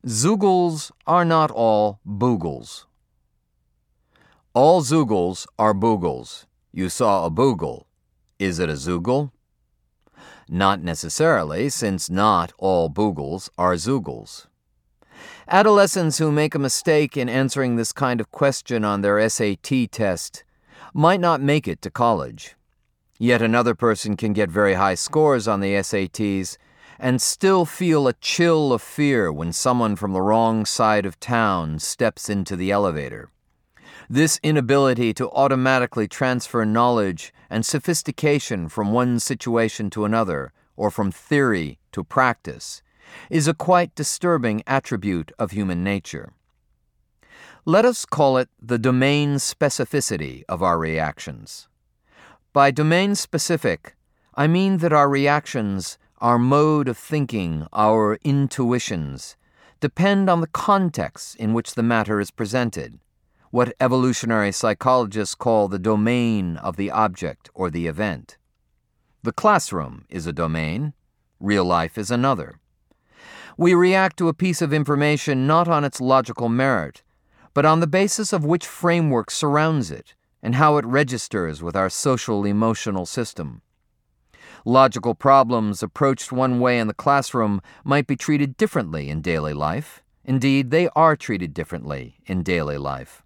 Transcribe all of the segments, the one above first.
Zeugles are not all boogles. All zeugles are boogles. You saw a boogle. Is it a zeugle? Not necessarily, since not all boogles are zeugles. Adolescents who make a mistake in answering this kind of question on their SAT test might not make it to college. Yet another person can get very high scores on the SATs and still feel a chill of fear when someone from the wrong side of town steps into the elevator. This inability to automatically transfer knowledge and sophistication from one situation to another, or from theory to practice, is a quite disturbing attribute of human nature. Let us call it the domain specificity of our reactions. By domain specific, I mean that our reactions, our mode of thinking, our intuitions, depend on the context in which the matter is presented, what evolutionary psychologists call the domain of the object or the event. The classroom is a domain, real life is another. We react to a piece of information not on its logical merit, but on the basis of which framework surrounds it and how it registers with our social-emotional system. Logical problems approached one way in the classroom might be treated differently in daily life. Indeed, they are treated differently in daily life.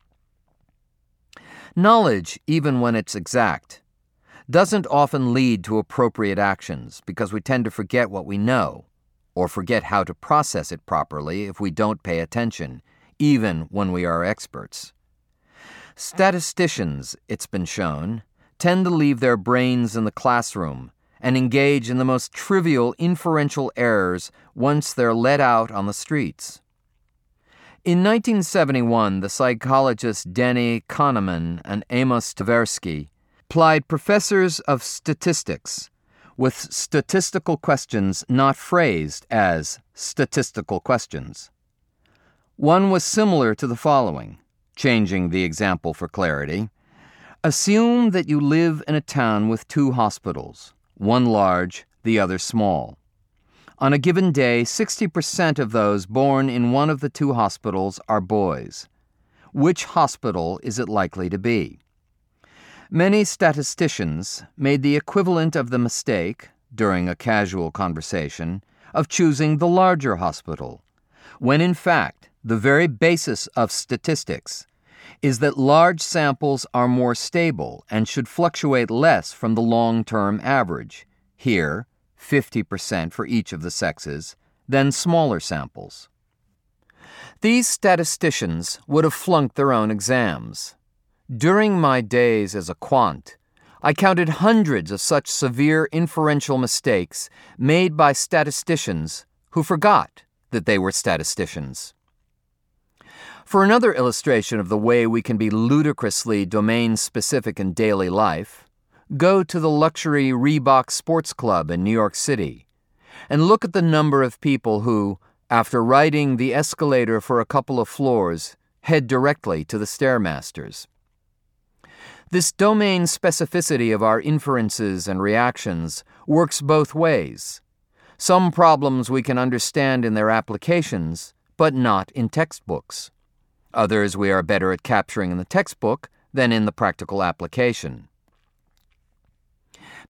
Knowledge, even when it's exact, doesn't often lead to appropriate actions because we tend to forget what we know, or forget how to process it properly if we don't pay attention, even when we are experts. Statisticians, it's been shown, tend to leave their brains in the classroom and engage in the most trivial inferential errors once they're let out on the streets. In 1971, the psychologists Danny Kahneman and Amos Tversky plied professors of statistics with statistical questions not phrased as statistical questions. One was similar to the following, changing the example for clarity. Assume that you live in a town with two hospitals, one large, the other small. On a given day, 60% of those born in one of the two hospitals are boys. Which hospital is it likely to be? Many statisticians made the equivalent of the mistake, during a casual conversation, of choosing the larger hospital, when in fact, the very basis of statistics is that large samples are more stable and should fluctuate less from the long-term average, here 50% for each of the sexes, than smaller samples. These statisticians would have flunked their own exams. During my days as a quant, I counted hundreds of such severe inferential mistakes made by statisticians who forgot that they were statisticians. For another illustration of the way we can be ludicrously domain-specific in daily life, go to the luxury Reebok Sports Club in New York City and look at the number of people who, after riding the escalator for a couple of floors, head directly to the Stairmasters. This domain specificity of our inferences and reactions works both ways. Some problems we can understand in their applications, but not in textbooks. Others we are better at capturing in the textbook than in the practical application.